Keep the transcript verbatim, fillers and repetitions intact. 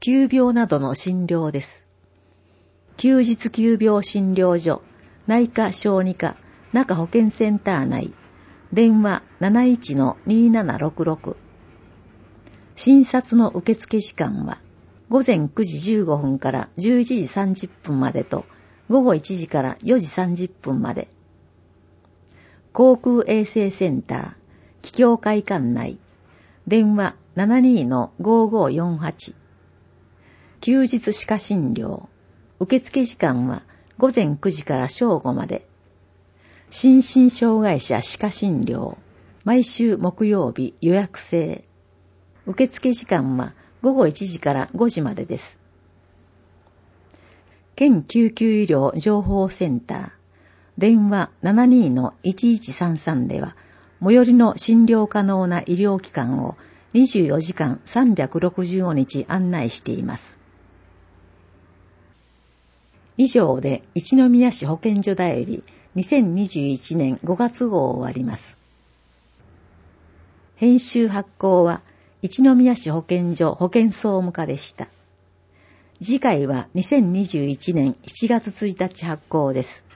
急病などの診療です。休日急病診療所、内科小児科、中保健センター内、電話 なないちのにななろくろく。診察の受付時間はごぜんくじじゅうごふんからじゅういちじさんじゅっぷんまでとごごいちじからよじさんじゅっぷんまで。航空衛生センター、気境会館内、電話 ななにのごごよんはち。休日歯科診療、受付時間はごぜんくじから正午まで。心身障害者歯科診療、毎週木曜日予約制。受付時間はごごいちじからごじまでです。県救急医療情報センター、電話 ななにのいちいちさんさん では、最寄りの診療可能な医療機関をにじゅうよじかんさんびゃくろくじゅうごにち案内しています。以上で一宮市保健所だよりにせんにじゅういちねんごがつ号を終わります。編集発行は一宮市保健所保健総務課でした。次回はにせんにじゅういちねんしちがつついたち発行です。